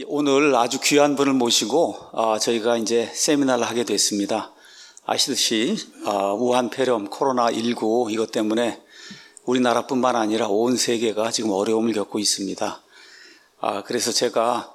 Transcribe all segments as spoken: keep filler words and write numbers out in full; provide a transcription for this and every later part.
오늘 아주 귀한 분을 모시고 어, 저희가 이제 세미나를 하게 됐습니다. 아시듯이 어, 우한 폐렴 코로나십구 이것 때문에 우리나라뿐만 아니라 온 세계가 지금 어려움을 겪고 있습니다. 아, 그래서 제가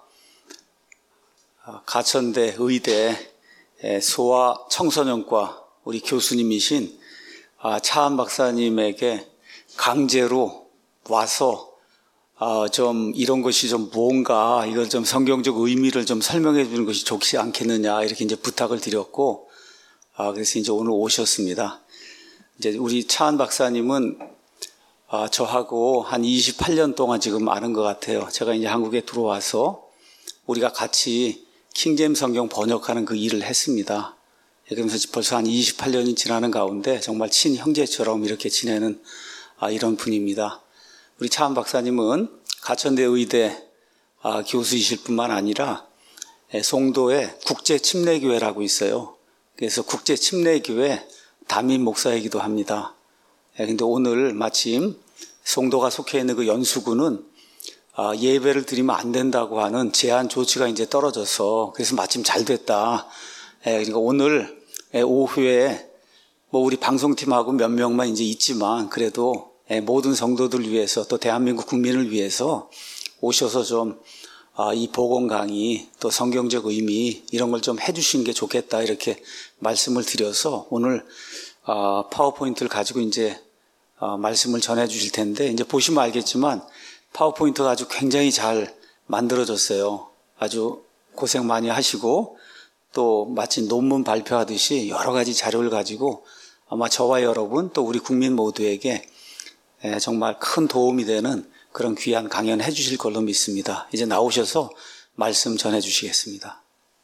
가천대 의대 소아 청소년과 우리 교수님이신 차한 박사님에게 강제로 와서 어, 좀 이런 것이 좀 뭔가 이걸 좀 성경적 의미를 좀 설명해 주는 것이 좋지 않겠느냐 이렇게 이제 부탁을 드렸고, 아, 그래서 이제 오늘 오셨습니다. 이제 우리 차한 박사님은 아, 저하고 한 이십팔 년 동안 지금 아는 것 같아요. 제가 이제 한국에 들어와서 우리가 같이 킹제임스 성경 번역하는 그 일을 했습니다. 그러면서 벌써 한 이십팔 년이 지나는 가운데 정말 친형제처럼 이렇게 지내는 아, 이런 분입니다. 우리 차한 박사님은 가천대 의대 아, 교수이실 뿐만 아니라 송도에 국제침례교회라고 있어요. 그래서 국제침례교회 담임 목사이기도 합니다. 그런데 오늘 마침 송도가 속해 있는 그 연수구는 아, 예배를 드리면 안 된다고 하는 제한 조치가 이제 떨어져서 그래서 마침 잘 됐다. 그러니까 오늘 오후에 뭐 우리 방송팀하고 몇 명만 이제 있지만 그래도 모든 성도들을 위해서 또 대한민국 국민을 위해서 오셔서 좀 이 복음 강의 또 성경적 의미 이런 걸 좀 해주시는 게 좋겠다 이렇게 말씀을 드려서 오늘 파워포인트를 가지고 이제 말씀을 전해 주실 텐데 이제 보시면 알겠지만 파워포인트가 아주 굉장히 잘 만들어졌어요. 아주 고생 많이 하시고 또 마치 논문 발표하듯이 여러 가지 자료를 가지고 아마 저와 여러분 또 우리 국민 모두에게 정말 큰 도움이 되는 그런 귀한 강연 해주실 걸로 믿습니다. 이제 나오셔서 말씀 전해주시겠습니다.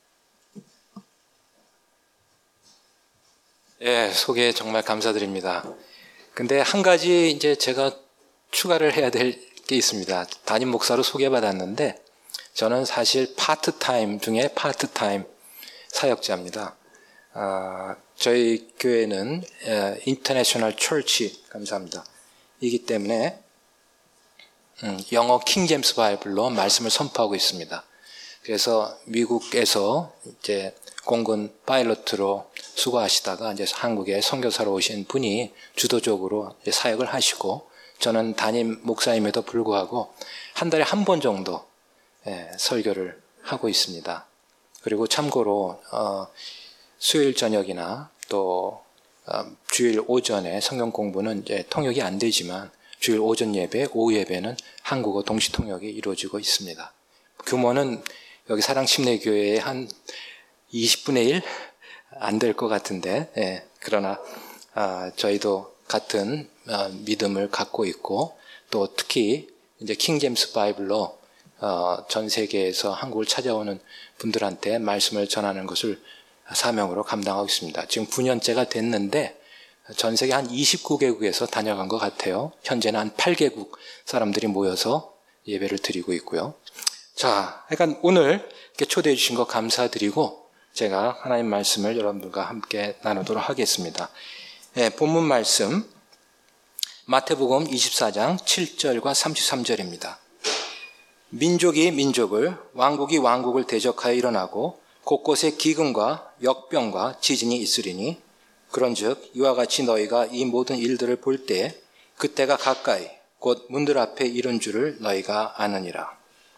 예, 소개 정말 감사드립니다. 근데 한 가지 이제 제가 추가를 해야 될 게 있습니다. 담임 목사로 소개받았는데 저는 사실 파트타임 중에 파트타임 사역자입니다. 아, 저희 교회는 인터내셔널 처치 감사합니다. 이기 때문에 음, 영어 킹제임스 바이블로 말씀을 선포하고 있습니다. 그래서 미국에서 이제 공군 파일럿으로 수고하시다가 이제 한국에 선교사로 오신 분이 주도적으로 이제 사역을 하시고 저는 담임 목사임에도 불구하고 한 달에 한 번 정도 예, 설교를 하고 있습니다. 그리고 참고로 어, 수요일 저녁이나 또 어, 주일 오전에 성경 공부는 이제 통역이 안 되지만 주일 오전 예배, 오후 예배는 한국어 동시 통역이 이루어지고 있습니다. 규모는 여기 사랑침례교회의 한 이십분의 일 안 될 것 같은데, 예, 그러나 아, 저희도 같은 어, 믿음을 갖고 있고 또 특히 이제 킹제임스 바이블로 어, 전 세계에서 한국을 찾아오는 분들한테 말씀을 전하는 것을 사명으로 감당하고 있습니다. 지금 구 년째가 됐는데 전 세계 한 이십구 개국에서 다녀간 것 같아요. 현재는 한 팔 개국 사람들이 모여서 예배를 드리고 있고요. 자, 그러니까 오늘 이렇게 초대해 주신 거 감사드리고 제가 하나님 말씀을 여러분들과 함께 나누도록 하겠습니다. 예, 본문 말씀 마태복음 이십사 장 칠 절과 삼십삼 절입니다. 민족이 민족을 왕국이 왕국을 대적하여 일어나고 곳곳에 기근과 역병과 지진이 있으리니 그런즉 이와 같이 너희가 이 모든 일들을 볼 때 그때가 가까이 곧 문들 앞에 이른 줄을 너희가 아느니라.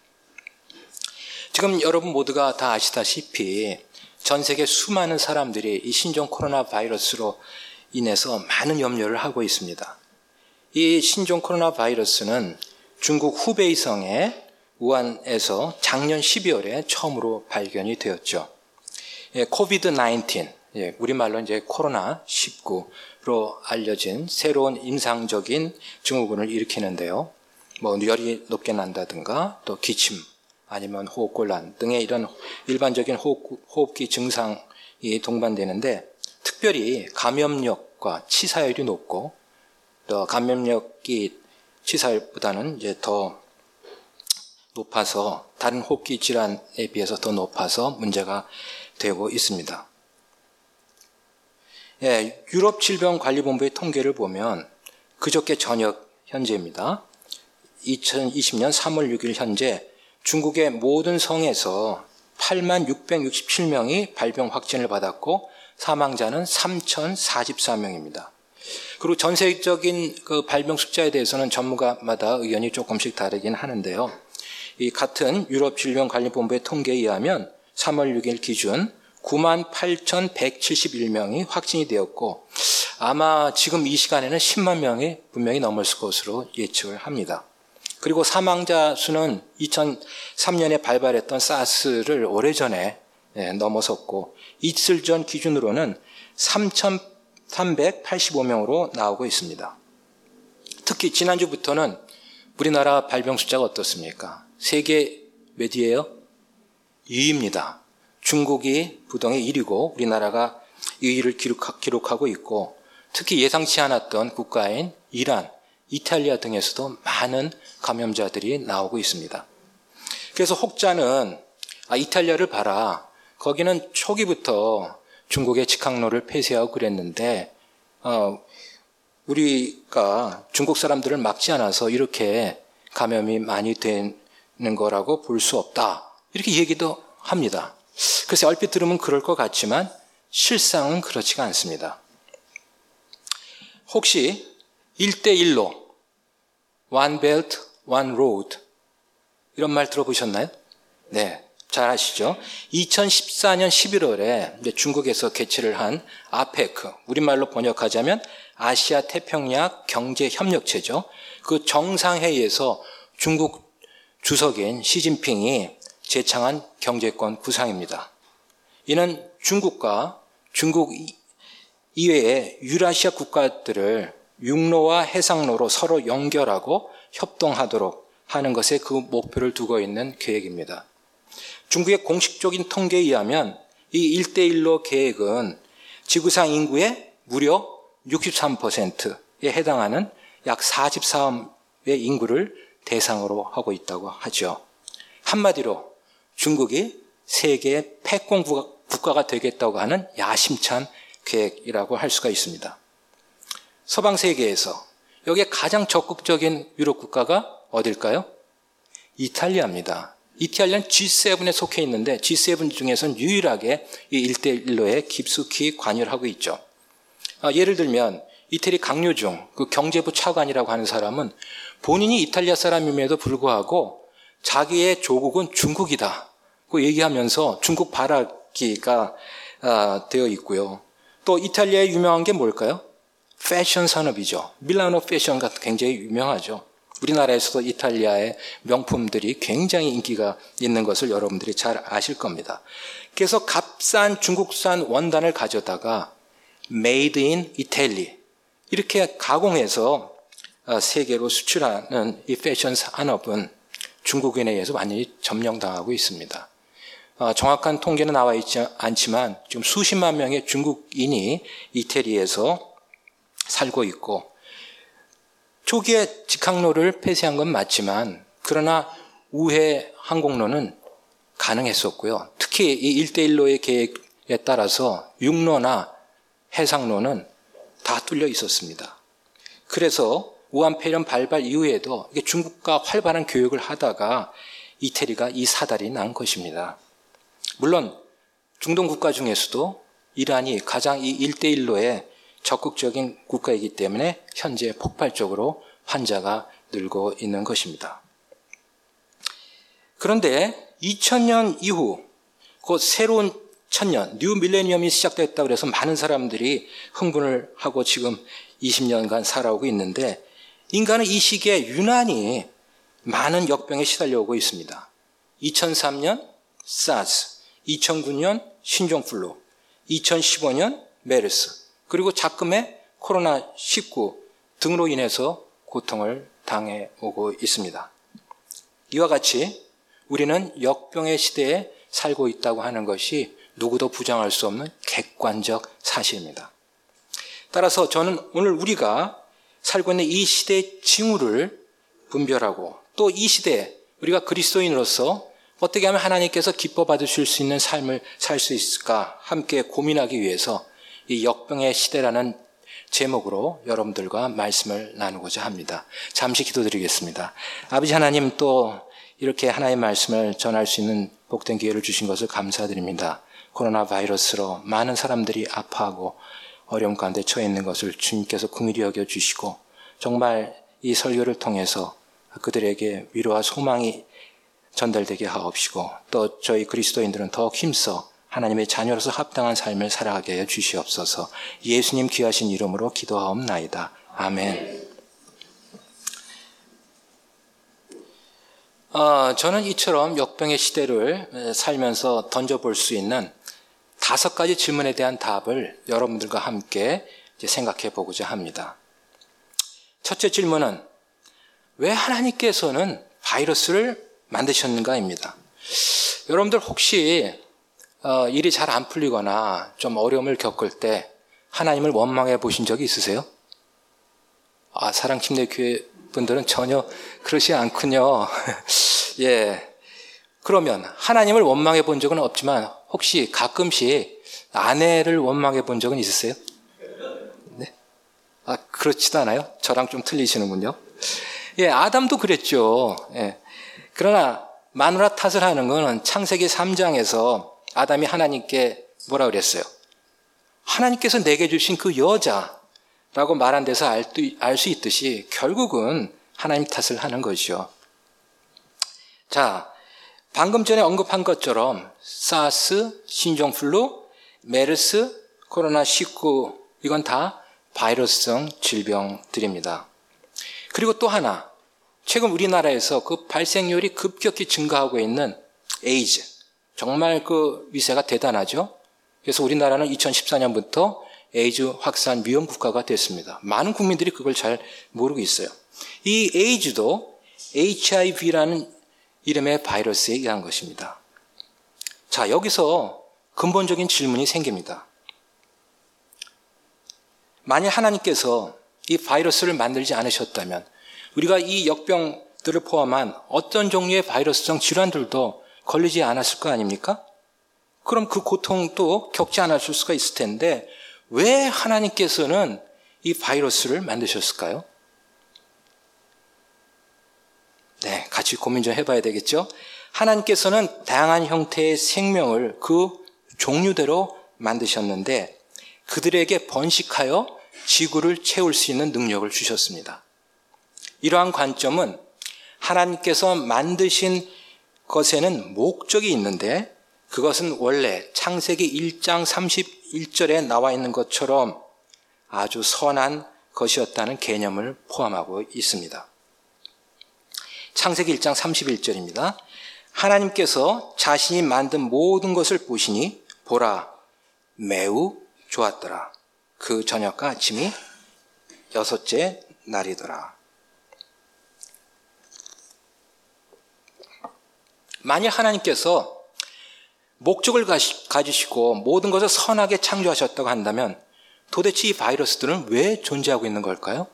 지금 여러분 모두가 다 아시다시피 전 세계 수많은 사람들이 이 신종 코로나 바이러스로 인해서 많은 염려를 하고 있습니다. 이 신종 코로나 바이러스는 중국 후베이성의 우한에서 작년 십이월에 처음으로 발견이 되었죠. 예, 코비드 나인틴, 예, 우리말로 이제 코로나 십구로 알려진 새로운 임상적인 증후군을 일으키는데요. 뭐 열이 높게 난다든가 또 기침 아니면 호흡곤란 등의 이런 일반적인 호흡, 호흡기 증상이 동반되는데 특별히 감염력과 치사율이 높고 또 감염력이 치사율보다는 이제 더 높아서 다른 호흡기 질환에 비해서 더 높아서 문제가 되고 있습니다. 예, 유럽 질병관리본부의 통계를 보면 그저께 저녁 현재입니다. 이천이십 년 삼월 육일 현재 중국의 모든 성에서 팔만 육백육십칠 명이 발병 확진을 받았고 사망자는 삼천사십사 명입니다. 그리고 전 세계적인 그 발병 숫자에 대해서는 전문가마다 의견이 조금씩 다르긴 하는데요. 이 같은 유럽 질병관리본부의 통계에 의하면 삼월 육일 기준 구만 팔천백칠십일 명이 확진이 되었고 아마 지금 이 시간에는 십만 명이 분명히 넘을 것으로 예측을 합니다. 그리고 사망자 수는 이천삼 년에 발발했던 사스를 오래전에 넘어섰고 이틀 전 기준으로는 삼천삼백팔십오 명으로 나오고 있습니다. 특히 지난주부터는 우리나라 발병 숫자가 어떻습니까? 세계 몇 위예요? 이 위입니다. 중국이 부동의 일 위고 우리나라가 이 위를 기록하고 있고 특히 예상치 않았던 국가인 이란, 이탈리아 등에서도 많은 감염자들이 나오고 있습니다. 그래서 혹자는 아, 이탈리아를 봐라. 거기는 초기부터 중국의 직항로를 폐쇄하고 그랬는데 어, 우리가 중국 사람들을 막지 않아서 이렇게 감염이 많이 되는 거라고 볼 수 없다. 이렇게 얘기도 합니다. 그래서 얼핏 들으면 그럴 것 같지만 실상은 그렇지가 않습니다. 혹시 일대일로 One Belt, One Road 이런 말 들어보셨나요? 네, 잘 아시죠? 이천십사 년 십일월에 중국에서 개최를 한 아페크, 우리말로 번역하자면 아시아 태평양 경제협력체죠. 그 정상회의에서 중국 주석인 시진핑이 제창한 경제권 구상입니다. 이는 중국과 중국 이외의 유라시아 국가들을 육로와 해상로로 서로 연결하고 협동하도록 하는 것에 그 목표를 두고 있는 계획입니다. 중국의 공식적인 통계에 의하면 이 일대일로 계획은 지구상 인구의 무려 육십삼 퍼센트에 해당하는 약 사십사억의 인구를 대상으로 하고 있다고 하죠. 한마디로 중국이 세계의 패권 국가가 되겠다고 하는 야심찬 계획이라고 할 수가 있습니다. 서방 세계에서 여기에 가장 적극적인 유럽 국가가 어딜까요? 이탈리아입니다. 이탈리아는 지 세븐에 속해 있는데 지 세븐 중에서는 유일하게 이 일대일로에 깊숙이 관여를 하고 있죠. 아, 예를 들면 이태리 강요중 그 경제부 차관이라고 하는 사람은 본인이 이탈리아 사람임에도 불구하고 자기의 조국은 중국이다 그 얘기하면서 중국 발악기가 아, 되어 있고요. 또 이탈리아에 유명한 게 뭘까요? 패션 산업이죠. 밀라노 패션가 굉장히 유명하죠. 우리나라에서도 이탈리아의 명품들이 굉장히 인기가 있는 것을 여러분들이 잘 아실 겁니다. 그래서 값싼 중국산 원단을 가져다가 Made in Italy 이렇게 가공해서 세계로 수출하는 이 패션 산업은 중국인에 의해서 완전히 점령당하고 있습니다. 정확한 통계는 나와 있지 않지만 지금 수십만 명의 중국인이 이태리에서 살고 있고 초기에 직항로를 폐쇄한 건 맞지만 그러나 우회 항공로는 가능했었고요. 특히 이 일대일로의 계획에 따라서 육로나 해상로는 다 뚫려 있었습니다. 그래서 우한폐렴 발발 이후에도 중국과 활발한 교역을 하다가 이태리가 이 사달이 난 것입니다. 물론 중동 국가 중에서도 이란이 가장 이 일대일로에 적극적인 국가이기 때문에 현재 폭발적으로 환자가 늘고 있는 것입니다. 그런데 이천 년 이후 곧 새로운 천년, 뉴 밀레니엄이 시작됐다고 해서 많은 사람들이 흥분을 하고 지금 이십 년간 살아오고 있는데 인간은 이 시기에 유난히 많은 역병에 시달려오고 있습니다. 이천삼 년 사스, 이천구 년 신종플루, 이천십오 년 메르스, 그리고 작금의 코로나 십구 등으로 인해서 고통을 당해오고 있습니다. 이와 같이 우리는 역병의 시대에 살고 있다고 하는 것이 누구도 부정할 수 없는 객관적 사실입니다. 따라서 저는 오늘 우리가 살고 있는 이 시대의 징후를 분별하고 또 이 시대에 우리가 그리스도인으로서 어떻게 하면 하나님께서 기뻐 받으실 수 있는 삶을 살 수 있을까 함께 고민하기 위해서 이 역병의 시대라는 제목으로 여러분들과 말씀을 나누고자 합니다. 잠시 기도드리겠습니다. 아버지 하나님 또 이렇게 하나님의 말씀을 전할 수 있는 복된 기회를 주신 것을 감사드립니다. 코로나 바이러스로 많은 사람들이 아파하고 어려움 가운데 처해 있는 것을 주님께서 긍휼히 여겨 주시고 정말 이 설교를 통해서 그들에게 위로와 소망이 전달되게 하옵시고 또 저희 그리스도인들은 더욱 힘써 하나님의 자녀로서 합당한 삶을 살아가게 해 주시옵소서. 예수님 귀하신 이름으로 기도하옵나이다. 아멘. 어, 저는 이처럼 역병의 시대를 살면서 던져볼 수 있는 다섯 가지 질문에 대한 답을 여러분들과 함께 이제 생각해 보고자 합니다. 첫째 질문은 왜 하나님께서는 바이러스를 만드셨는가입니다. 여러분들 혹시 어, 일이 잘 안 풀리거나 좀 어려움을 겪을 때 하나님을 원망해 보신 적이 있으세요? 아, 사랑침례교회 분들은 전혀 그러시 않군요. 예. 그러면 하나님을 원망해 본 적은 없지만 혹시 가끔씩 아내를 원망해 본 적은 있으세요? 네? 아, 그렇지도 않아요? 저랑 좀 틀리시는군요. 예, 아담도 그랬죠. 예. 그러나 마누라 탓을 하는 것은 창세기 삼 장에서 아담이 하나님께 뭐라 그랬어요? 하나님께서 내게 주신 그 여자라고 말한 데서 알 수 있듯이 결국은 하나님 탓을 하는 것이죠. 자, 방금 전에 언급한 것처럼 사스, 신종플루, 메르스, 코로나 십구 이건 다 바이러스성 질병들입니다. 그리고 또 하나, 최근 우리나라에서 그 발생률이 급격히 증가하고 있는 에이즈, 정말 그 위세가 대단하죠. 그래서 우리나라는 이천십사 년부터 에이즈 확산 위험 국가가 됐습니다. 많은 국민들이 그걸 잘 모르고 있어요. 이 에이즈도 에이치아이브이라는 이름의 바이러스에 의한 것입니다. 자, 여기서 근본적인 질문이 생깁니다. 만일 하나님께서 이 바이러스를 만들지 않으셨다면 우리가 이 역병들을 포함한 어떤 종류의 바이러스성 질환들도 걸리지 않았을 거 아닙니까? 그럼 그 고통도 겪지 않았을 수가 있을 텐데 왜 하나님께서는 이 바이러스를 만드셨을까요? 네, 같이 고민 좀 해봐야 되겠죠? 하나님께서는 다양한 형태의 생명을 그 종류대로 만드셨는데 그들에게 번식하여 지구를 채울 수 있는 능력을 주셨습니다. 이러한 관점은 하나님께서 만드신 것에는 목적이 있는데 그것은 원래 창세기 일 장 삼십일 절에 나와 있는 것처럼 아주 선한 것이었다는 개념을 포함하고 있습니다. 창세기 일 장 삼십일 절입니다. 하나님께서 자신이 만든 모든 것을 보시니 보라 매우 좋았더라. 그 저녁과 아침이 여섯째 날이더라. 만약 하나님께서 목적을 가지시고 모든 것을 선하게 창조하셨다고 한다면 도대체 이 바이러스들은 왜 존재하고 있는 걸까요?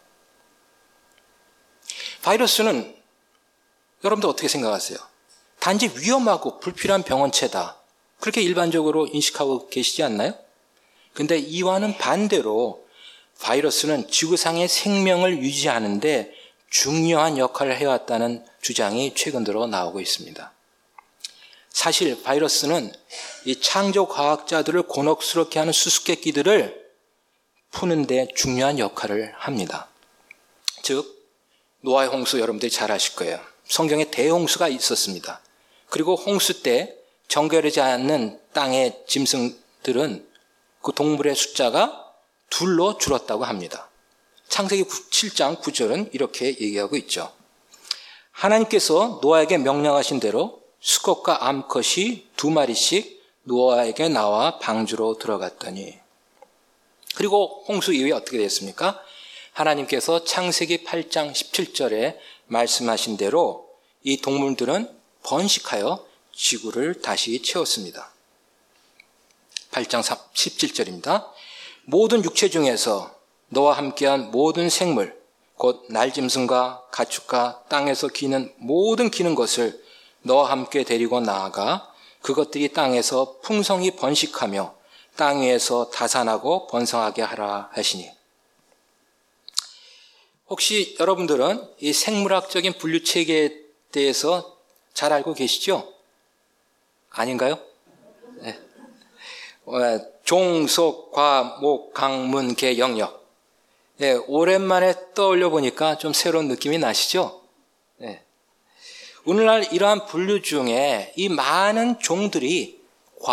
바이러스는 여러분들 어떻게 생각하세요? 단지 위험하고 불필요한 병원체다. 그렇게 일반적으로 인식하고 계시지 않나요? 근데 이와는 반대로 바이러스는 지구상의 생명을 유지하는데 중요한 역할을 해왔다는 주장이 최근 들어 나오고 있습니다. 사실 바이러스는 이 창조 과학자들을 곤혹스럽게 하는 수수께끼들을 푸는데 중요한 역할을 합니다. 즉 노아의 홍수 여러분들이 잘 아실 거예요. 성경에 대홍수가 있었습니다. 그리고 홍수 때 정결하지 않는 땅의 짐승들은 그 동물의 숫자가 둘로 줄었다고 합니다. 창세기 칠 장 구 절은 이렇게 얘기하고 있죠. 하나님께서 노아에게 명령하신 대로 수컷과 암컷이 두 마리씩 노아에게 나와 방주로 들어갔더니 그리고 홍수 이후에 어떻게 됐습니까? 하나님께서 창세기 팔 장 십칠 절에 말씀하신 대로 이 동물들은 번식하여 지구를 다시 채웠습니다. 팔 장 십칠 절입니다. 모든 육체 중에서 너와 함께한 모든 생물 곧 날짐승과 가축과 땅에서 기는 모든 기는 것을 너와 함께 데리고 나아가 그것들이 땅에서 풍성히 번식하며 땅 위에서 다산하고 번성하게 하라 하시니. 혹시 여러분들은 이 생물학적인 분류 체계에 대해서 잘 알고 계시죠? 아닌가요? 네. 종, 속, 과, 목, 강, 문, 개, 영역. 네, 오랜만에 떠올려 보니까 좀 새로운 느낌이 나시죠? 네. 오늘날 이러한 분류 중에 이 많은 종들이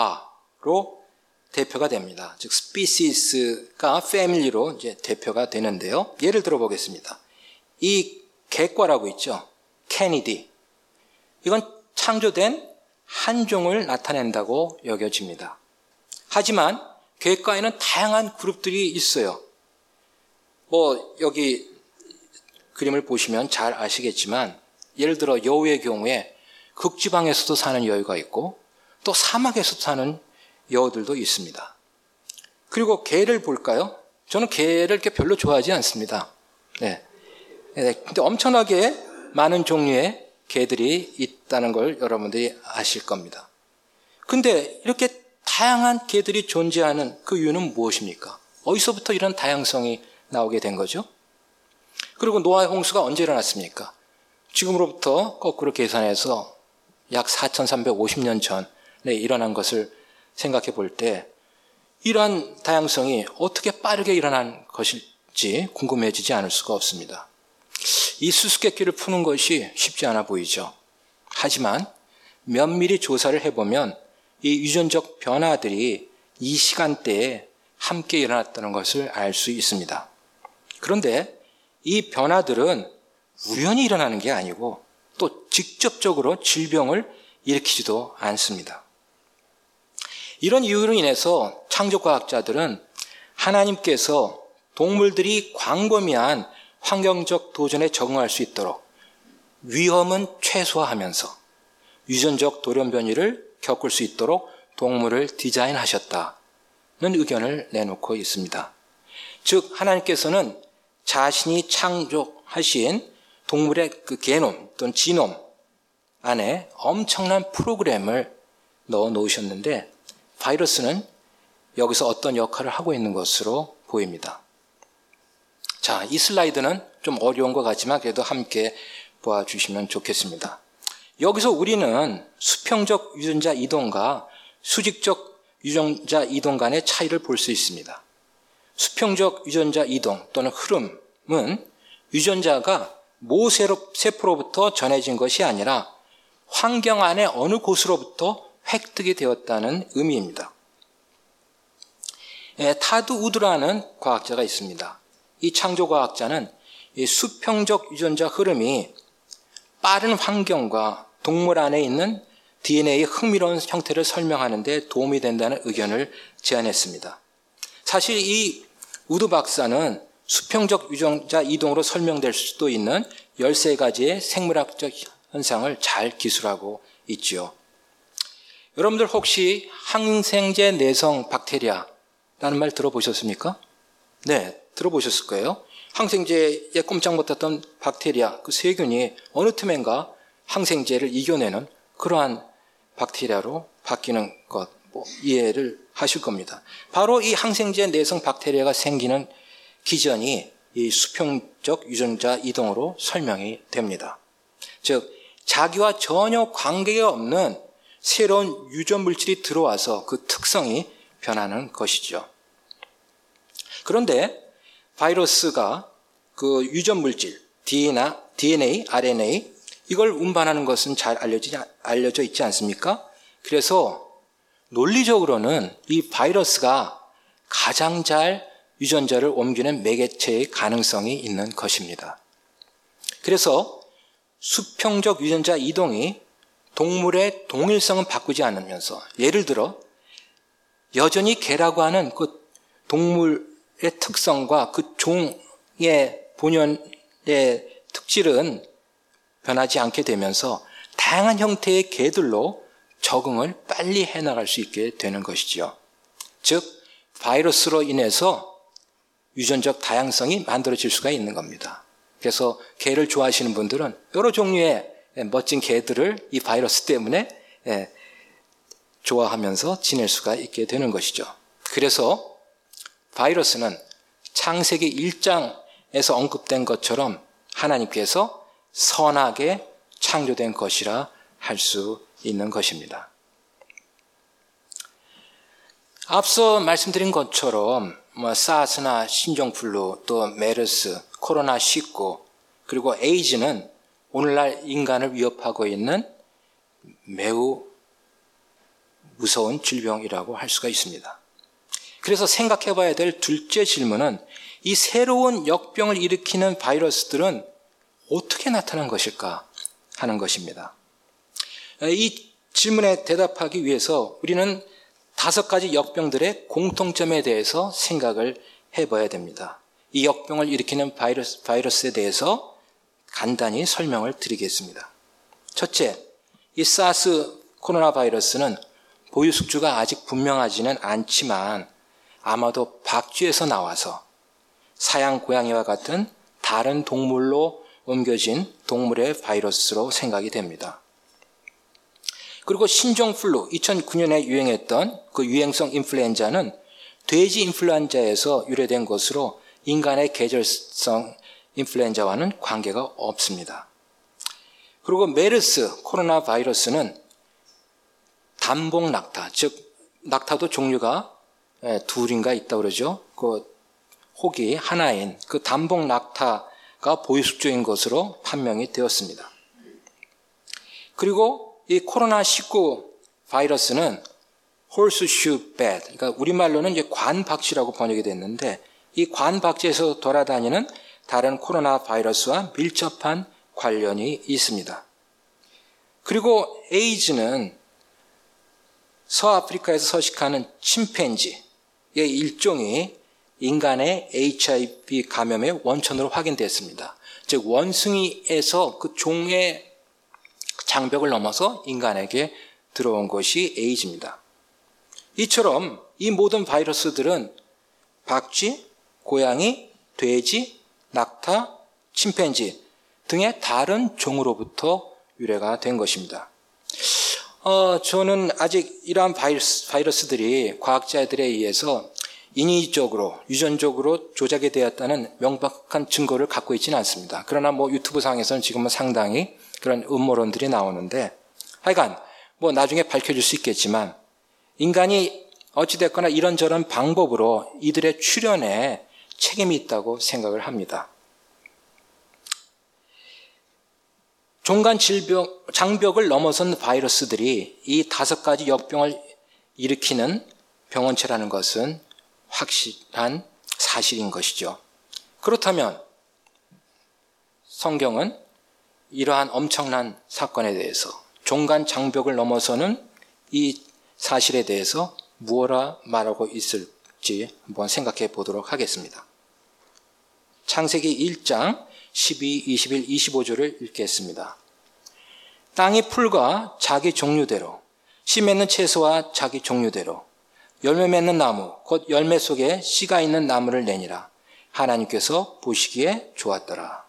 과로 대표가 됩니다. 즉, species가 family로 이제 대표가 되는데요. 예를 들어 보겠습니다. 이 개과라고 있죠. 캐니디. 이건 창조된 한 종을 나타낸다고 여겨집니다. 하지만 개과에는 다양한 그룹들이 있어요. 뭐 여기 그림을 보시면 잘 아시겠지만 예를 들어 여우의 경우에 극지방에서도 사는 여우가 있고 또 사막에서도 사는 여우들도 있습니다. 그리고 개를 볼까요? 저는 개를 이렇게 별로 좋아하지 않습니다. 네. 네. 근데 엄청나게 많은 종류의 개들이 있다는 걸 여러분들이 아실 겁니다. 근데 이렇게 다양한 개들이 존재하는 그 이유는 무엇입니까? 어디서부터 이런 다양성이 나오게 된 거죠? 그리고 노아의 홍수가 언제 일어났습니까? 지금으로부터 거꾸로 계산해서 약 사천삼백오십 년 전에 일어난 것을 생각해 볼 때 이러한 다양성이 어떻게 빠르게 일어난 것일지 궁금해지지 않을 수가 없습니다. 이 수수께끼를 푸는 것이 쉽지 않아 보이죠. 하지만 면밀히 조사를 해보면 이 유전적 변화들이 이 시간대에 함께 일어났다는 것을 알 수 있습니다. 그런데 이 변화들은 우연히 일어나는 게 아니고 또 직접적으로 질병을 일으키지도 않습니다. 이런 이유로 인해서 창조과학자들은 하나님께서 동물들이 광범위한 환경적 도전에 적응할 수 있도록 위험은 최소화하면서 유전적 돌연변이를 겪을 수 있도록 동물을 디자인하셨다는 의견을 내놓고 있습니다. 즉 하나님께서는 자신이 창조하신 동물의 그 게놈 또는 지놈 안에 엄청난 프로그램을 넣어 놓으셨는데 바이러스는 여기서 어떤 역할을 하고 있는 것으로 보입니다. 자, 이 슬라이드는 좀 어려운 것 같지만 그래도 함께 보아주시면 좋겠습니다. 여기서 우리는 수평적 유전자 이동과 수직적 유전자 이동 간의 차이를 볼 수 있습니다. 수평적 유전자 이동 또는 흐름은 유전자가 모세포로부터 전해진 것이 아니라 환경 안의 어느 곳으로부터 획득이 되었다는 의미입니다. 타드 우드라는 과학자가 있습니다. 이 창조과학자는 이 수평적 유전자 흐름이 빠른 환경과 동물 안에 있는 디엔에이의 흥미로운 형태를 설명하는 데 도움이 된다는 의견을 제안했습니다. 사실 이 우드 박사는 수평적 유전자 이동으로 설명될 수도 있는 열세 가지의 생물학적 현상을 잘 기술하고 있지요. 여러분들 혹시 항생제 내성 박테리아라는 말 들어보셨습니까? 네, 들어보셨을 거예요. 항생제에 꼼짝 못했던 박테리아, 그 세균이 어느 틈엔가 항생제를 이겨내는 그러한 박테리아로 바뀌는 것, 뭐 이해를 하실 겁니다. 바로 이 항생제 내성 박테리아가 생기는 기전이 이 수평적 유전자 이동으로 설명이 됩니다. 즉, 자기와 전혀 관계가 없는 새로운 유전 물질이 들어와서 그 특성이 변하는 것이죠. 그런데 바이러스가 그 유전 물질, 디엔에이, 알엔에이, 이걸 운반하는 것은 잘 알려지지, 알려져 있지 않습니까? 그래서 논리적으로는 이 바이러스가 가장 잘 유전자를 옮기는 매개체의 가능성이 있는 것입니다. 그래서 수평적 유전자 이동이 동물의 동일성은 바꾸지 않으면서 예를 들어 여전히 개라고 하는 그 동물의 특성과 그 종의 본연의 특질은 변하지 않게 되면서 다양한 형태의 개들로 적응을 빨리 해나갈 수 있게 되는 것이지요. 즉 바이러스로 인해서 유전적 다양성이 만들어질 수가 있는 겁니다. 그래서 개를 좋아하시는 분들은 여러 종류의 멋진 개들을 이 바이러스 때문에 좋아하면서 지낼 수가 있게 되는 것이죠. 그래서 바이러스는 창세기 일 장에서 언급된 것처럼 하나님께서 선하게 창조된 것이라 할 수 있는 것입니다. 앞서 말씀드린 것처럼 뭐 사스나 신종플루, 또 메르스, 코로나 십구, 그리고 에이즈는 오늘날 인간을 위협하고 있는 매우 무서운 질병이라고 할 수가 있습니다. 그래서 생각해 봐야 될 둘째 질문은 이 새로운 역병을 일으키는 바이러스들은 어떻게 나타난 것일까 하는 것입니다. 이 질문에 대답하기 위해서 우리는 다섯 가지 역병들의 공통점에 대해서 생각을 해봐야 됩니다. 이 역병을 일으키는 바이러스, 바이러스에 대해서 간단히 설명을 드리겠습니다. 첫째, 이 사스 코로나 바이러스는 보유 숙주가 아직 분명하지는 않지만 아마도 박쥐에서 나와서 사양 고양이와 같은 다른 동물로 옮겨진 동물의 바이러스로 생각이 됩니다. 그리고 신종플루, 이천구 년에 유행했던 그 유행성 인플루엔자는 돼지 인플루엔자에서 유래된 것으로 인간의 계절성 인플루엔자와는 관계가 없습니다. 그리고 메르스 코로나 바이러스는 단복 낙타, 즉 낙타도 종류가 둘인가 있다고 그러죠. 그 혹이 하나인 그 단복 낙타가 보유숙주인 것으로 판명이 되었습니다. 그리고 이 코로나 십구 바이러스는 horseshoe bat, 그러니까 우리말로는 이제 관박쥐라고 번역이 됐는데 이 관박쥐에서 돌아다니는 다른 코로나 바이러스와 밀접한 관련이 있습니다. 그리고 에이즈는 서아프리카에서 서식하는 침팬지의 일종이 인간의 에이치아이브이 감염의 원천으로 확인됐습니다. 즉 원숭이에서 그 종의 장벽을 넘어서 인간에게 들어온 것이 에이즈입니다. 이처럼 이 모든 바이러스들은 박쥐, 고양이, 돼지, 낙타, 침팬지 등의 다른 종으로부터 유래가 된 것입니다. 어, 저는 아직 이러한 바이러스, 바이러스들이 과학자들에 의해서 인위적으로, 유전적으로 조작이 되었다는 명백한 증거를 갖고 있지는 않습니다. 그러나 뭐 유튜브 상에서는 지금은 상당히 그런 음모론들이 나오는데 하여간 뭐 나중에 밝혀질 수 있겠지만 인간이 어찌됐거나 이런저런 방법으로 이들의 출현에 책임이 있다고 생각을 합니다. 종간 질병, 장벽을 넘어선 바이러스들이 이 다섯 가지 역병을 일으키는 병원체라는 것은 확실한 사실인 것이죠. 그렇다면 성경은 이러한 엄청난 사건에 대해서 종간 장벽을 넘어서는 이 사실에 대해서 무엇라 말하고 있을지 한번 생각해 보도록 하겠습니다. 창세기 일 장 십이, 이십일, 이십오 절을 읽겠습니다. 땅이 풀과 자기 종류대로, 씨 맺는 채소와 자기 종류대로, 열매 맺는 나무, 곧 열매 속에 씨가 있는 나무를 내니라. 하나님께서 보시기에 좋았더라.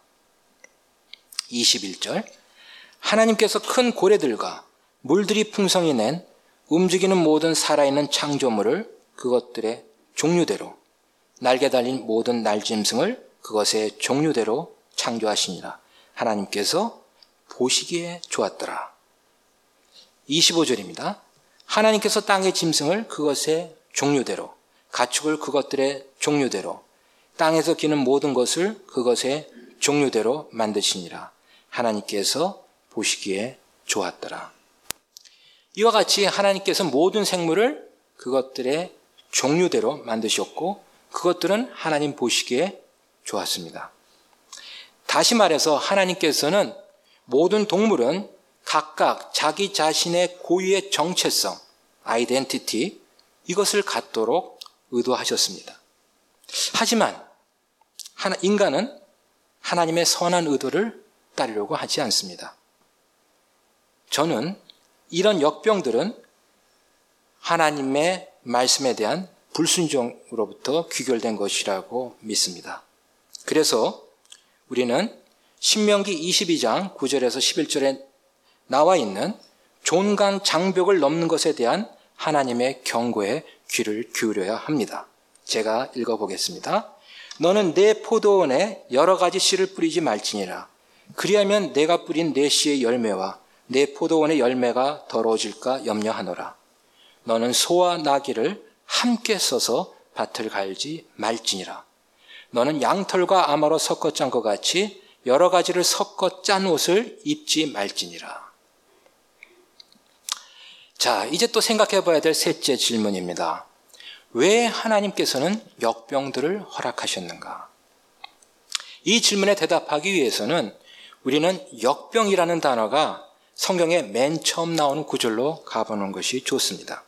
이십일 절, 하나님께서 큰 고래들과 물들이 풍성히 낸 움직이는 모든 살아있는 창조물을 그것들의 종류대로, 날개 달린 모든 날짐승을 그것의 종류대로 창조하시니라. 하나님께서 보시기에 좋았더라. 이십오 절입니다. 하나님께서 땅의 짐승을 그것의 종류대로, 가축을 그것들의 종류대로, 땅에서 기는 모든 것을 그것의 종류대로 만드시니라. 하나님께서 보시기에 좋았더라. 이와 같이 하나님께서 모든 생물을 그것들의 종류대로 만드셨고 그것들은 하나님 보시기에 좋았습니다. 다시 말해서 하나님께서는 모든 동물은 각각 자기 자신의 고유의 정체성, 아이덴티티, 이것을 갖도록 의도하셨습니다. 하지만 인간은 하나님의 선한 의도를 따르려고 하지 않습니다. 저는 이런 역병들은 하나님의 말씀에 대한 불순종으로부터 귀결된 것이라고 믿습니다. 그래서 우리는 신명기 이십이 장 구 절에서 십일 절에 나와 있는 종간 장벽을 넘는 것에 대한 하나님의 경고에 귀를 기울여야 합니다. 제가 읽어보겠습니다. 너는 내 포도원에 여러 가지 씨를 뿌리지 말지니라. 그리하면 내가 뿌린 내 씨의 열매와 내 포도원의 열매가 더러워질까 염려하노라. 너는 소와 나귀를 함께 써서 밭을 갈지 말지니라. 너는 양털과 아마로 섞어 짠 것 같이 여러 가지를 섞어 짠 옷을 입지 말지니라. 자, 이제 또 생각해 봐야 될 셋째 질문입니다. 왜 하나님께서는 역병들을 허락하셨는가? 이 질문에 대답하기 위해서는 우리는 역병이라는 단어가 성경에 맨 처음 나오는 구절로 가보는 것이 좋습니다.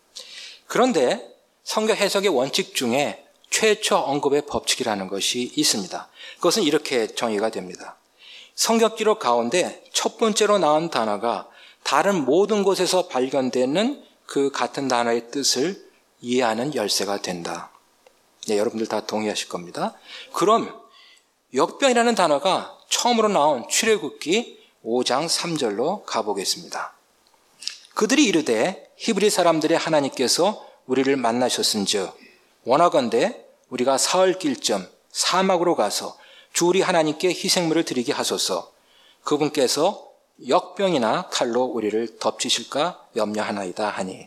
그런데 성경 해석의 원칙 중에 최초 언급의 법칙이라는 것이 있습니다. 그것은 이렇게 정의가 됩니다. 성경 기록 가운데 첫 번째로 나온 단어가 다른 모든 곳에서 발견되는 그 같은 단어의 뜻을 이해하는 열쇠가 된다. 네, 여러분들 다 동의하실 겁니다. 그럼 역병이라는 단어가 처음으로 나온 출애굽기 오 장 삼 절로 가보겠습니다. 그들이 이르되 히브리 사람들의 하나님께서 우리를 만나셨은즉 원하건대 우리가 사흘 길쯤 사막으로 가서 주 우리 하나님께 희생물을 드리게 하소서. 그분께서 역병이나 칼로 우리를 덮치실까 염려하나이다 하니.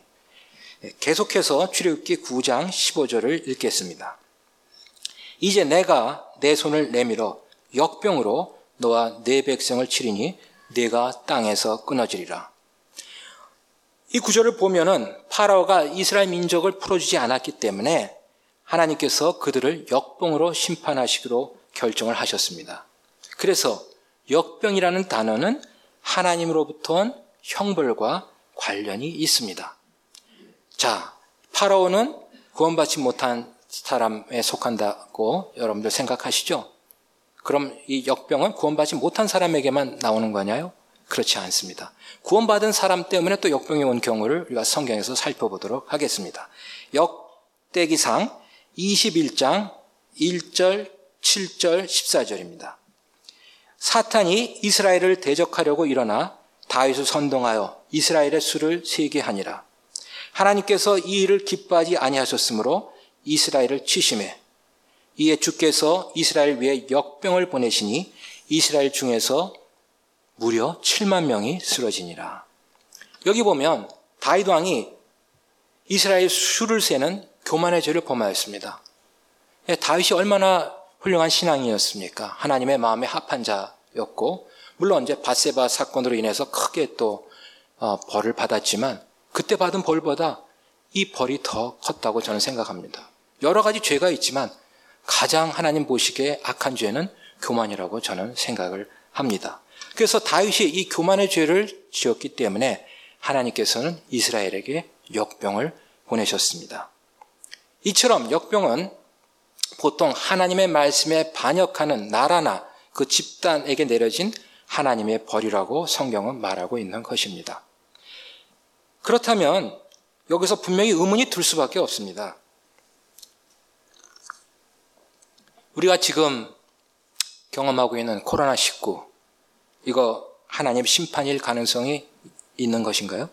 계속해서 출애굽기 구 장 십오 절을 읽겠습니다. 이제 내가 내 손을 내밀어 역병으로 너와 내 백성을 치리니 내가 땅에서 끊어지리라. 이 구절을 보면은 파라오가 이스라엘 민족을 풀어주지 않았기 때문에 하나님께서 그들을 역병으로 심판하시기로 결정을 하셨습니다. 그래서 역병이라는 단어는 하나님으로부터 온 형벌과 관련이 있습니다. 자, 파라오는 구원받지 못한 사람에 속한다고 여러분들 생각하시죠? 그럼 이 역병은 구원받지 못한 사람에게만 나오는 거냐요? 그렇지 않습니다. 구원받은 사람 때문에 또 역병이 온 경우를 우리가 성경에서 살펴보도록 하겠습니다. 역대기상 이십일 장 일 절, 칠 절, 십사 절입니다. 사탄이 이스라엘을 대적하려고 일어나 다윗을 선동하여 이스라엘의 수를 세게 하니라. 하나님께서 이 일을 기뻐하지 아니하셨으므로 이스라엘을 치심해 이에 주께서 이스라엘 위에 역병을 보내시니 이스라엘 중에서 무려 칠만 명이 쓰러지니라. 여기 보면 다윗 왕이 이스라엘 수를 세는 교만의 죄를 범하였습니다. 다윗이 얼마나 훌륭한 신앙이었습니까? 하나님의 마음에 합한 자였고, 물론 이제 밧세바 사건으로 인해서 크게 또 벌을 받았지만 그때 받은 벌보다 이 벌이 더 컸다고 저는 생각합니다. 여러 가지 죄가 있지만 가장 하나님 보시기에 악한 죄는 교만이라고 저는 생각을 합니다. 그래서 다윗이 이 교만의 죄를 지었기 때문에 하나님께서는 이스라엘에게 역병을 보내셨습니다. 이처럼 역병은 보통 하나님의 말씀에 반역하는 나라나 그 집단에게 내려진 하나님의 벌이라고 성경은 말하고 있는 것입니다. 그렇다면 여기서 분명히 의문이 들 수밖에 없습니다. 우리가 지금 경험하고 있는 코로나 십구, 이거 하나님 심판일 가능성이 있는 것인가요?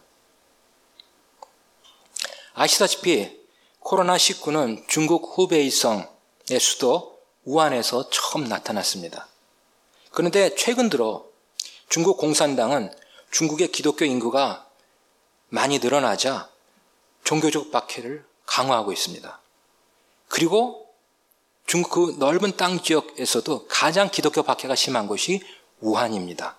아시다시피 코로나 십구는 중국 후베이성의 수도 우한에서 처음 나타났습니다. 그런데 최근 들어 중국 공산당은 중국의 기독교 인구가 많이 늘어나자 종교적 박해를 강화하고 있습니다. 그리고 중국 그 넓은 땅 지역에서도 가장 기독교 박해가 심한 곳이 우한입니다.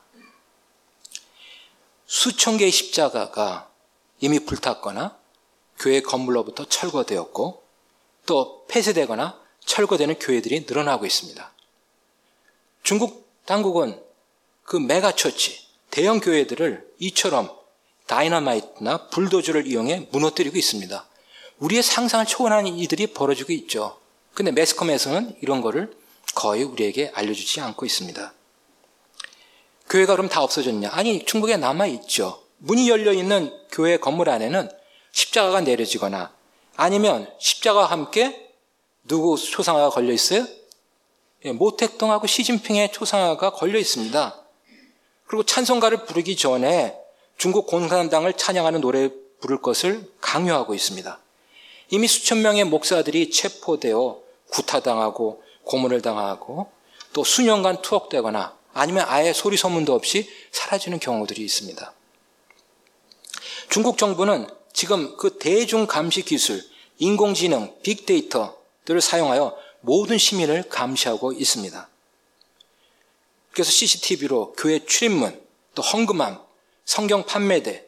수천 개의 십자가가 이미 불탔거나 교회 건물로부터 철거되었고 또 폐쇄되거나 철거되는 교회들이 늘어나고 있습니다. 중국 당국은 그 메가처치, 대형 교회들을 이처럼 다이너마이트나 불도저를 이용해 무너뜨리고 있습니다. 우리의 상상을 초월하는 일들이 벌어지고 있죠. 근데 매스컴에서는 이런 거를 거의 우리에게 알려주지 않고 있습니다. 교회가 그럼 다 없어졌냐? 아니, 중국에 남아있죠. 문이 열려있는 교회 건물 안에는 십자가가 내려지거나 아니면 십자가와 함께 누구 초상화가 걸려있어요? 예, 모택동하고 시진핑의 초상화가 걸려있습니다. 그리고 찬송가를 부르기 전에 중국 공산당을 찬양하는 노래 부를 것을 강요하고 있습니다. 이미 수천 명의 목사들이 체포되어 구타당하고 고문을 당하고 또 수년간 투옥되거나 아니면 아예 소리 소문도 없이 사라지는 경우들이 있습니다. 중국 정부는 지금 그 대중 감시 기술, 인공지능, 빅데이터들을 사용하여 모든 시민을 감시하고 있습니다. 그래서 씨씨티비로 교회 출입문, 또 헌금함, 성경 판매대를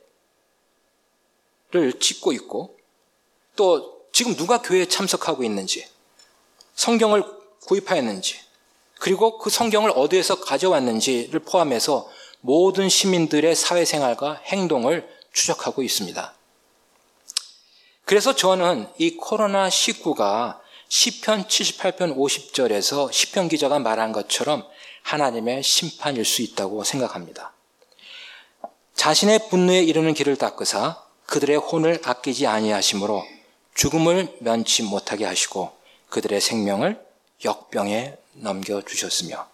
찍고 있고, 또 지금 누가 교회에 참석하고 있는지, 성경을 구입하였는지, 그리고 그 성경을 어디에서 가져왔는지를 포함해서 모든 시민들의 사회생활과 행동을 추적하고 있습니다. 그래서 저는 이 코로나 십구가 시편 칠십팔 편 오십 절에서 시편 기자가 말한 것처럼 하나님의 심판일 수 있다고 생각합니다. 자신의 분노에 이르는 길을 닦으사 그들의 혼을 아끼지 아니하심으로 죽음을 면치 못하게 하시고 그들의 생명을 역병에 넘겨주셨으며.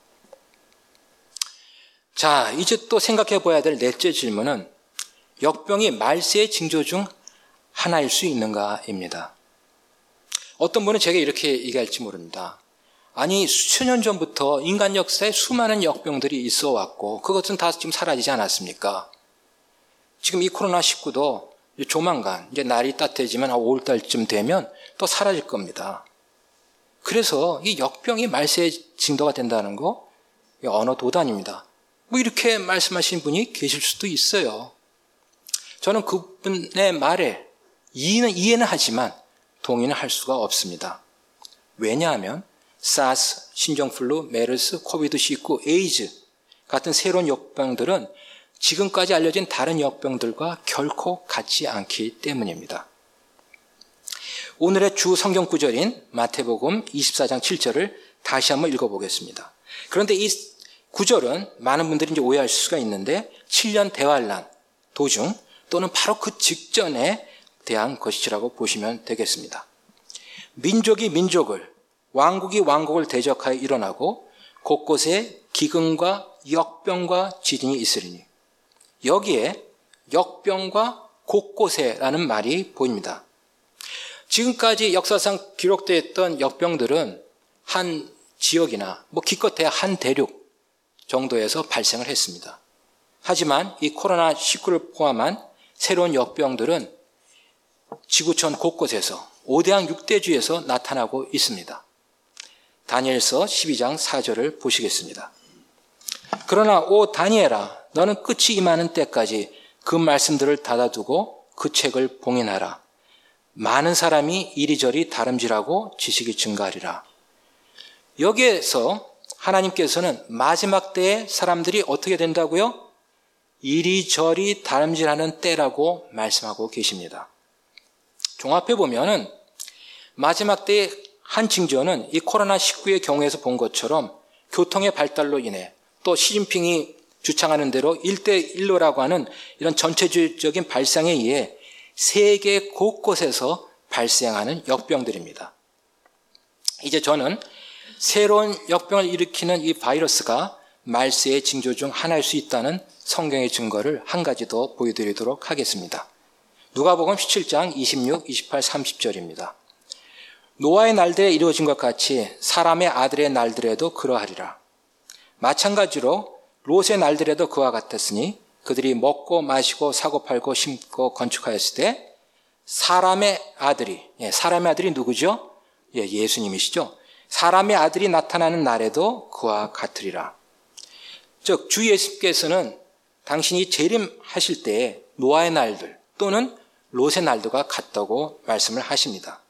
자, 이제 또 생각해 봐야 될 넷째 질문은 역병이 말세의 징조 중 하나일 수 있는가입니다. 어떤 분은 제가 이렇게 얘기할지 모릅니다. 아니, 수천 년 전부터 인간 역사에 수많은 역병들이 있어 왔고 그것은 다 지금 사라지지 않았습니까? 지금 이 코로나 십구도 조만간 이제 날이 따뜻해지면 오월 달쯤 되면 또 사라질 겁니다. 그래서 이 역병이 말세의 징조가 된다는 거 언어 도단입니다. 뭐 이렇게 말씀하신 분이 계실 수도 있어요. 저는 그분의 말에 이해는, 이해는 하지만 동의는 할 수가 없습니다. 왜냐하면 사스, 신종플루, 메르스, 코비드 십구, 에이즈 같은 새로운 역병들은 지금까지 알려진 다른 역병들과 결코 같지 않기 때문입니다. 오늘의 주 성경 구절인 마태복음 이십사 장 칠 절을 다시 한번 읽어보겠습니다. 그런데 이 구절은 많은 분들이 이제 오해할 수가 있는데 칠 년 대환란 도중 또는 바로 그 직전에 대한 것이라고 보시면 되겠습니다. 민족이 민족을, 왕국이 왕국을 대적하여 일어나고 곳곳에 기근과 역병과 지진이 있으리니 여기에 역병과 곳곳에라는 말이 보입니다. 지금까지 역사상 기록되었던 역병들은 한 지역이나 뭐 기껏해야 한 대륙 정도에서 발생을 했습니다. 하지만 이 코로나 십구를 포함한 새로운 역병들은 지구촌 곳곳에서 오 대양 육 대주에서 나타나고 있습니다. 다니엘서 십이 장 사 절을 보시겠습니다. 그러나 오 다니엘아, 너는 끝이 임하는 때까지 그 말씀들을 닫아두고 그 책을 봉인하라. 많은 사람이 이리저리 다름질하고 지식이 증가하리라. 여기에서 하나님께서는 마지막 때에 사람들이 어떻게 된다고요? 이리저리 다름질하는 때라고 말씀하고 계십니다. 종합해 보면은 마지막 때의 한 징조는 이 코로나 십구의 경우에서 본 것처럼 교통의 발달로 인해 또 시진핑이 주창하는 대로 일대일로라고 하는 이런 전체주의적인 발상에 의해 세계 곳곳에서 발생하는 역병들입니다. 이제 저는 새로운 역병을 일으키는 이 바이러스가 말세의 징조 중 하나일 수 있다는 성경의 증거를 한 가지 더 보여드리도록 하겠습니다. 누가복음 십칠 장 이십육, 이십팔, 삼십 절입니다. 노아의 날들에 이루어진 것 같이 사람의 아들의 날들에도 그러하리라. 마찬가지로 롯의 날들에도 그와 같았으니 그들이 먹고 마시고 사고 팔고 심고 건축하였을 때 사람의 아들이, 예, 사람의 아들이 누구죠? 예, 예수님이시죠. 사람의 아들이 나타나는 날에도 그와 같으리라. 즉 주 예수께서는 당신이 재림하실 때에 노아의 날들 또는 롯의 날들과 같다고 말씀을 하십니다.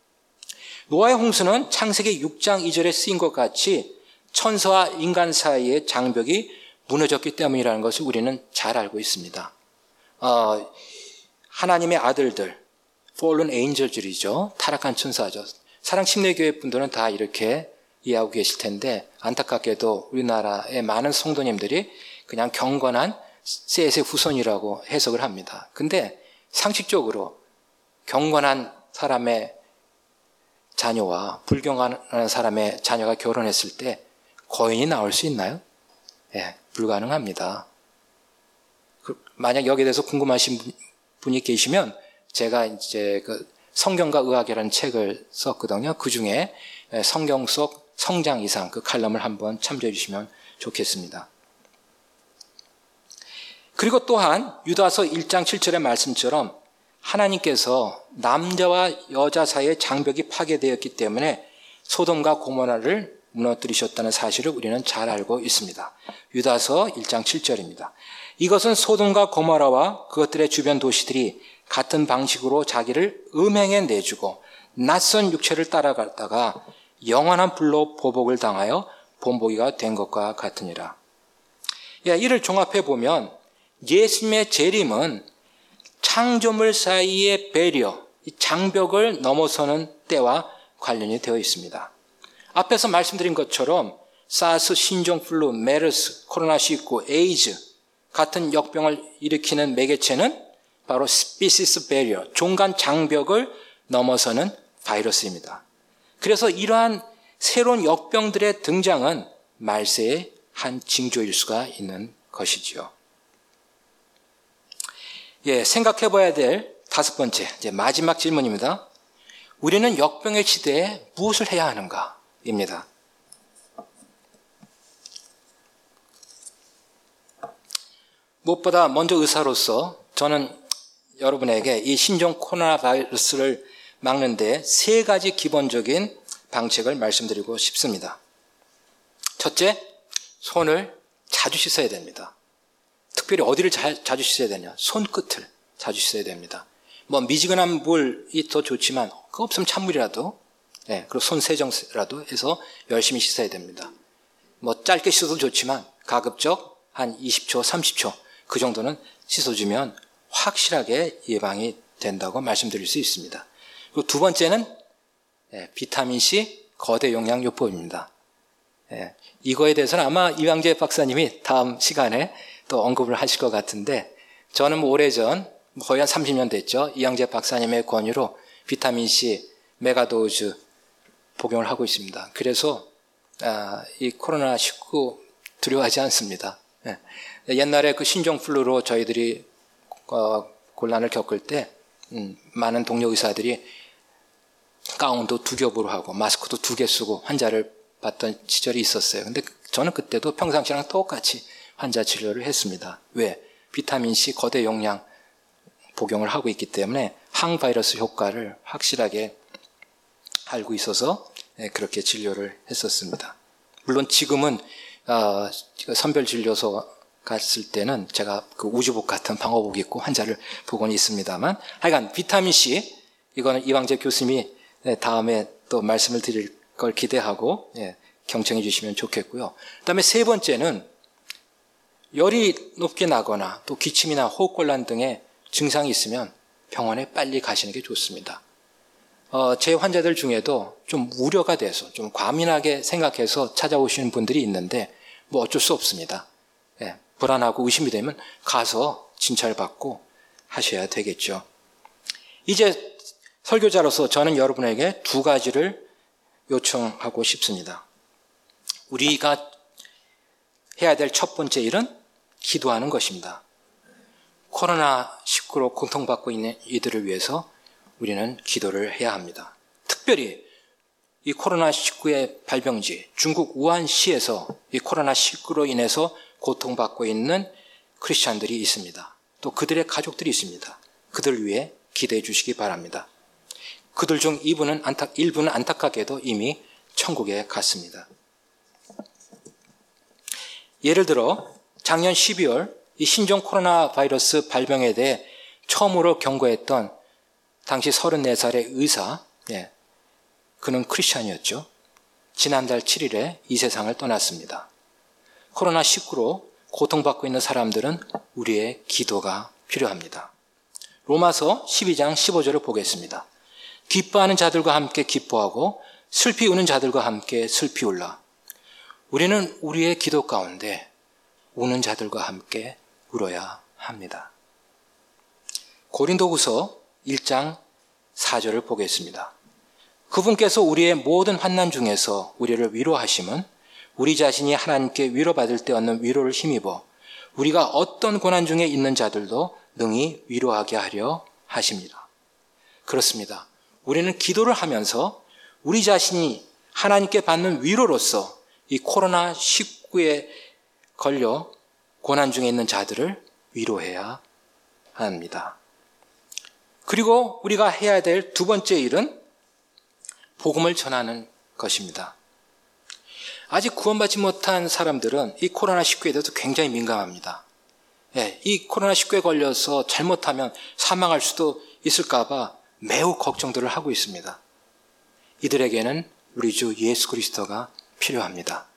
노아의 홍수는 창세기 육 장 이 절에 쓰인 것 같이 천사와 인간 사이의 장벽이 무너졌기 때문이라는 것을 우리는 잘 알고 있습니다. 어, 하나님의 아들들, fallen angel들이죠. 타락한 천사죠. 사랑침례교회 분들은 다 이렇게 이해하고 계실 텐데 안타깝게도 우리나라의 많은 성도님들이 그냥 경건한 셋의 후손이라고 해석을 합니다. 근데 상식적으로 경건한 사람의 자녀와 불경건한 사람의 자녀가 결혼했을 때 거인이 나올 수 있나요? 예, 불가능합니다. 그, 만약 여기에 대해서 궁금하신 분이 계시면 제가 이제 그 성경과 의학이라는 책을 썼거든요. 그 중에 성경 속 성장 이상 그 칼럼을 한번 참조해 주시면 좋겠습니다. 그리고 또한 유다서 일 장 칠 절의 말씀처럼 하나님께서 남자와 여자 사이의 장벽이 파괴되었기 때문에 소돔과 고모라를 무너뜨리셨다는 사실을 우리는 잘 알고 있습니다. 유다서 일 장 칠 절입니다. 이것은 소돔과 고모라와 그것들의 주변 도시들이 같은 방식으로 자기를 음행에 내주고 낯선 육체를 따라가다가 영원한 불로 보복을 당하여 본보기가 된 것과 같으니라. 예, 이를 종합해 보면 예수님의 재림은 창조물 사이의 배려, 장벽을 넘어서는 때와 관련이 되어 있습니다. 앞에서 말씀드린 것처럼 사스, 신종플루, 메르스, 코로나십구, 에이즈 같은 역병을 일으키는 매개체는 바로 스피시스 배리어, 종간 장벽을 넘어서는 바이러스입니다. 그래서 이러한 새로운 역병들의 등장은 말세의 한 징조일 수가 있는 것이지요. 예, 생각해 봐야 될 다섯 번째, 이제 마지막 질문입니다. 우리는 역병의 시대에 무엇을 해야 하는가입니다. 무엇보다 먼저 의사로서 저는 여러분에게 이 신종 코로나 바이러스를 막는 데 세 가지 기본적인 방책을 말씀드리고 싶습니다. 첫째, 손을 자주 씻어야 됩니다. 특별히 어디를 자, 자주 씻어야 되냐? 손끝을 자주 씻어야 됩니다. 뭐 미지근한 물이 더 좋지만 그거 없으면 찬물이라도, 네, 그리고 손 세정라도 해서 열심히 씻어야 됩니다. 뭐 짧게 씻어도 좋지만 가급적 한 이십 초, 삼십 초 그 정도는 씻어주면 확실하게 예방이 된다고 말씀드릴 수 있습니다. 그리고 두 번째는 예, 비타민C 거대 용량요법입니다. 예, 이거에 대해서는 아마 이왕재 박사님이 다음 시간에 또 언급을 하실 것 같은데, 저는 뭐 오래전 거의 한 삼십 년 됐죠. 이왕재 박사님의 권유로 비타민C 메가도즈 복용을 하고 있습니다. 그래서 아, 이 코로나 십구 두려워하지 않습니다. 예. 옛날에 그 신종플루로 저희들이 어, 곤란을 겪을 때 음, 많은 동료 의사들이 가운도 두 겹으로 하고 마스크도 두 개 쓰고 환자를 봤던 시절이 있었어요. 근데 저는 그때도 평상시랑 똑같이 환자 치료를 했습니다. 왜? 비타민C 거대 용량 복용을 하고 있기 때문에 항바이러스 효과를 확실하게 알고 있어서 그렇게 진료를 했었습니다. 물론 지금은 어, 선별진료소 갔을 때는 제가 그 우주복 같은 방호복 입고 환자를 보고는 있습니다만, 하여간 비타민C, 이거는 이왕재 교수님이 다음에 또 말씀을 드릴 걸 기대하고 예, 경청해 주시면 좋겠고요. 그 다음에 세 번째는 열이 높게 나거나 또 기침이나 호흡곤란 등의 증상이 있으면 병원에 빨리 가시는 게 좋습니다. 어, 제 환자들 중에도 좀 우려가 돼서 좀 과민하게 생각해서 찾아오시는 분들이 있는데 뭐 어쩔 수 없습니다. 예, 불안하고 의심이 되면 가서 진찰 받고 하셔야 되겠죠. 이제 설교자로서 저는 여러분에게 두 가지를 요청하고 싶습니다. 우리가 해야 될 첫 번째 일은 기도하는 것입니다. 코로나 십구로 고통받고 있는 이들을 위해서 우리는 기도를 해야 합니다. 특별히 이 코로나 십구의 발병지 중국 우한시에서 이 코로나 십구로 인해서 고통받고 있는 크리스찬들이 있습니다. 또 그들의 가족들이 있습니다. 그들을 위해 기도해 주시기 바랍니다. 그들 중 일부는, 안타, 일부는 안타깝게도 이미 천국에 갔습니다. 예를 들어 작년 십이월 이 신종 코로나 바이러스 발병에 대해 처음으로 경고했던 당시 서른네 살의 의사, 예, 그는 크리스찬이었죠. 지난달 칠 일에 이 세상을 떠났습니다. 코로나 십구로 고통받고 있는 사람들은 우리의 기도가 필요합니다. 로마서 십이 장 십오 절을 보겠습니다. 기뻐하는 자들과 함께 기뻐하고 슬피 우는 자들과 함께 슬피 울라. 우리는 우리의 기도 가운데 우는 자들과 함께 울어야 합니다. 고린도후서 일 장 사 절을 보겠습니다. 그분께서 우리의 모든 환난 중에서 우리를 위로하심은 우리 자신이 하나님께 위로받을 때 얻는 위로를 힘입어 우리가 어떤 고난 중에 있는 자들도 능히 위로하게 하려 하십니다. 그렇습니다. 우리는 기도를 하면서 우리 자신이 하나님께 받는 위로로서 이 코로나 십구에 걸려 고난 중에 있는 자들을 위로해야 합니다. 그리고 우리가 해야 될 두 번째 일은 복음을 전하는 것입니다. 아직 구원받지 못한 사람들은 이 코로나십구에 대해서 굉장히 민감합니다. 예, 이 코로나십구에 걸려서 잘못하면 사망할 수도 있을까 봐 매우 걱정들을 하고 있습니다. 이들에게는 우리 주 예수 그리스도가 필요합니다.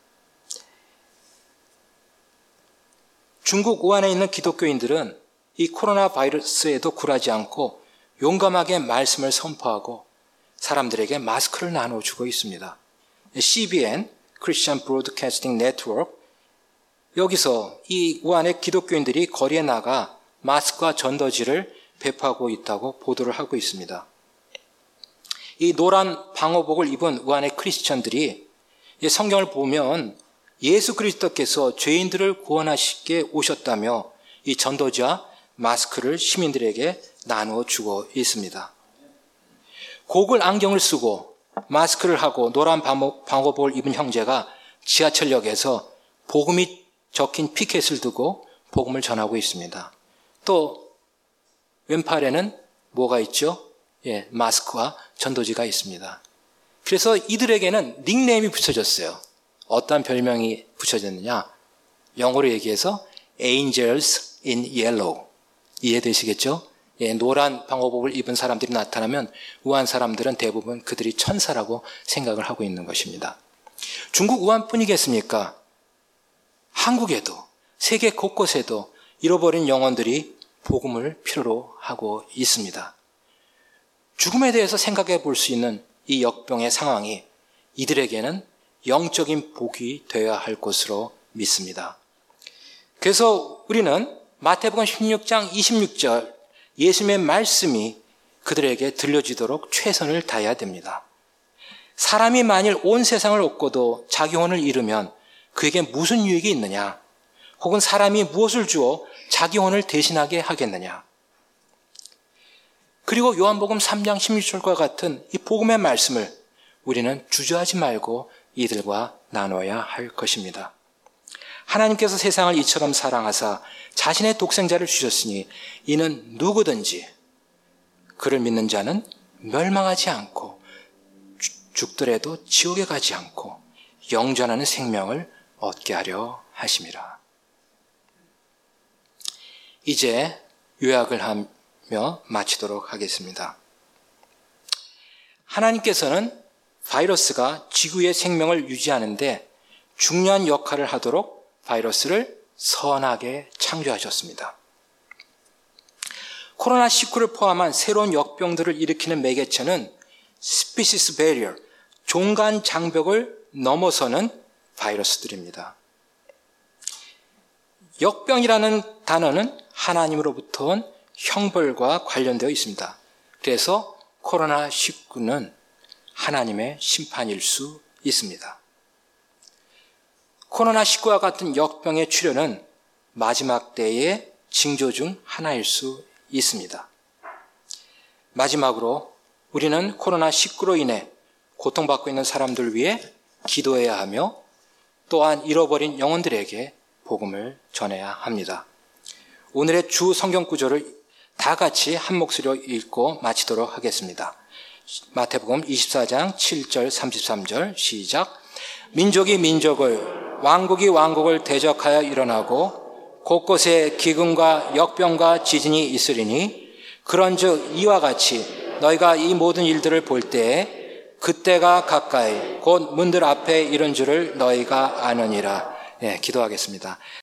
중국 우한에 있는 기독교인들은 이 코로나 바이러스에도 굴하지 않고 용감하게 말씀을 선포하고 사람들에게 마스크를 나눠주고 있습니다. 씨비엔, Christian Broadcasting Network, 여기서 이 우한의 기독교인들이 거리에 나가 마스크와 전도지를 배포하고 있다고 보도를 하고 있습니다. 이 노란 방호복을 입은 우한의 크리스천들이 성경을 보면 예수 그리스도께서 죄인들을 구원하시게 오셨다며 이 전도지와 마스크를 시민들에게 나누어 주고 있습니다. 고글 안경을 쓰고 마스크를 하고 노란 방호복을 입은 형제가 지하철역에서 복음이 적힌 피켓을 두고 복음을 전하고 있습니다. 또 왼팔에는 뭐가 있죠? 예, 마스크와 전도지가 있습니다. 그래서 이들에게는 닉네임이 붙여졌어요. 어떤 별명이 붙여졌느냐? 영어로 얘기해서 Angels in Yellow. 이해되시겠죠? 예, 노란 방호복을 입은 사람들이 나타나면 우한 사람들은 대부분 그들이 천사라고 생각을 하고 있는 것입니다. 중국 우한뿐이겠습니까? 한국에도 세계 곳곳에도 잃어버린 영혼들이 복음을 필요로 하고 있습니다. 죽음에 대해서 생각해 볼 수 있는 이 역병의 상황이 이들에게는 영적인 복이 되어야 할 것으로 믿습니다. 그래서 우리는 마태복음 십육 장 이십육 절 예수님의 말씀이 그들에게 들려지도록 최선을 다해야 됩니다. 사람이 만일 온 세상을 얻고도 자기 혼을 잃으면 그에게 무슨 유익이 있느냐? 혹은 사람이 무엇을 주어 자기 혼을 대신하게 하겠느냐? 그리고 요한복음 삼 장 십육 절과 같은 이 복음의 말씀을 우리는 주저하지 말고 이들과 나눠야 할 것입니다. 하나님께서 세상을 이처럼 사랑하사 자신의 독생자를 주셨으니 이는 누구든지 그를 믿는 자는 멸망하지 않고 죽더라도 지옥에 가지 않고 영존하는 생명을 얻게 하려 하심이라. 이제 요약을 하며 마치도록 하겠습니다. 하나님께서는 바이러스가 지구의 생명을 유지하는데 중요한 역할을 하도록 바이러스를 선하게 창조하셨습니다. 코로나십구를 포함한 새로운 역병들을 일으키는 매개체는 스피시스 베리어, 종간 장벽을 넘어서는 바이러스들입니다. 역병이라는 단어는 하나님으로부터 온 형벌과 관련되어 있습니다. 그래서 코로나십구는 하나님의 심판일 수 있습니다. 코로나십구와 같은 역병의 출현은 마지막 때의 징조 중 하나일 수 있습니다. 마지막으로 우리는 코로나십구로 인해 고통받고 있는 사람들 위해 기도해야 하며 또한 잃어버린 영혼들에게 복음을 전해야 합니다. 오늘의 주 성경 구절을 다 같이 한 목소리로 읽고 마치도록 하겠습니다. 마태복음 이십사 장 칠 절 삼십삼 절 시작. 민족이 민족을 왕국이 왕국을 대적하여 일어나고 곳곳에 기근과 역병과 지진이 있으리니 그런즉 이와 같이 너희가 이 모든 일들을 볼 때에 그때가 가까이 곧 문들 앞에 이른 줄을 너희가 아느니라. 예, 기도하겠습니다.